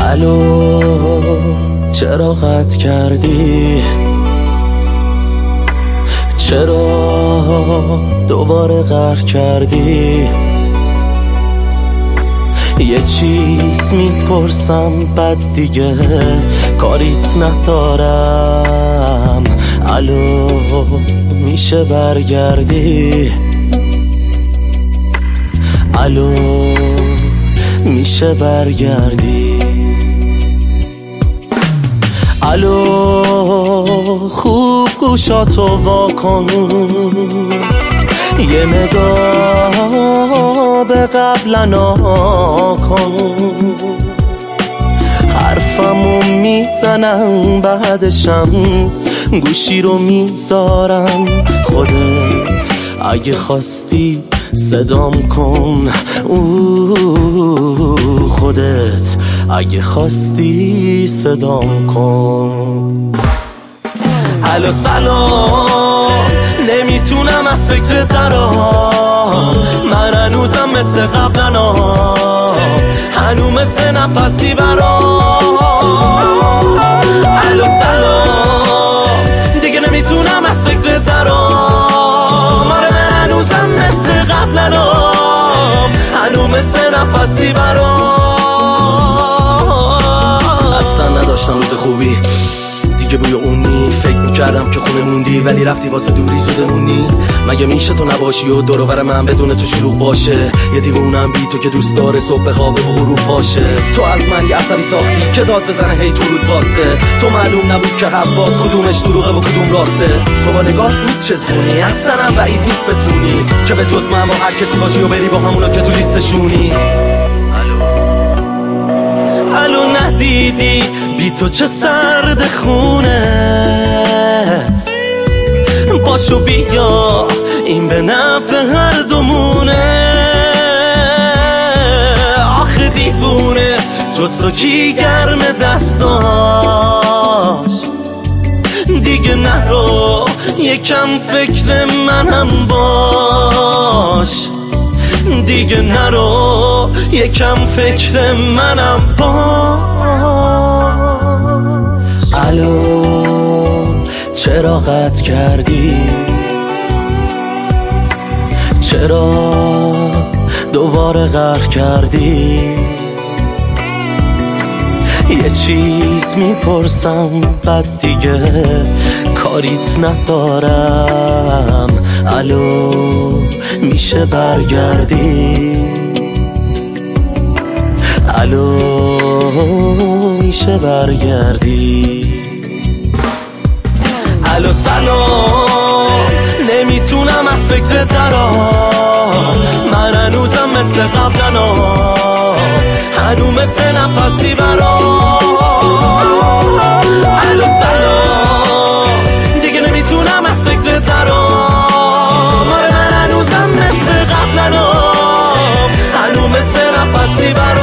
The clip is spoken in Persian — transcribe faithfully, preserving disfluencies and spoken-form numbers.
الو چرا قطع کردی؟ چرا دوباره قهر کردی؟ یه چیز میپرسم بعد دیگه کاریت ندارم. الو میشه برگردی؟ الو میشه برگردی؟ الو خوب گوشاتو واکن، یه نگاه به قبلنا کن. حرفمو میزنم بعدشم گوشی رو میذارم. خودت اگه خواستی صدام کن، اوه خودت اگه خواستی صدام کن. الو سلام، نمیتونم از فکر درام. من هنوزم مثل قبلنا، هنو مثل نفسی برام. الو سلام، دیگه نمیتونم از فکر درام. آره من هنوزم مثل قبلنا، هنو مثل نفسی برام. اصلا نداشتم روز خوبی دیگه، بوی اونی فکر میکردم که خونه موندی، ولی رفتی واسه دوری زودمونی. مگه میشه تو نباشی و دور و بر من بدون تو شلوغ باشه؟ یه دیوونم بی تو که دوست داره صبح بخوابه و غروب باشه. تو از من یه عصبی ساختی که داد بزنه هی تو رود واسه. تو معلوم نبود که حرفات کدومش دروغه و کدوم راسته. تو با نگاه میچزونی، اصلا هم بعید نیست بتونی که به جز من با هر کسی باشی و بری با همونا که تو لیستشونی. الو ندیدی بی تو چه سرد خونه؟ باشو بیا این به نفع هر دومونه. آخه دیوونه جز تو کی گرم دستاش؟ دیگه نرو یکم فکر منم باش. دیگه نرو یکم فکر منم باش. الو چرا قطع کردی؟ چرا دوباره قهر کردی؟ یه چیز میپرسم بعد دیگه کاریت ندارم. الو میشه برگردی؟ الو میشه برگردی؟ الو سلام، نمیتونم از فکر درام. من هنوزم مثل قبلنا، هنو مثل نفسی برام. الو سلام، دیگه نمیتونم از فکر درام. آره من هنوزم مثل قبلنا، هنو مثل نفسی برام.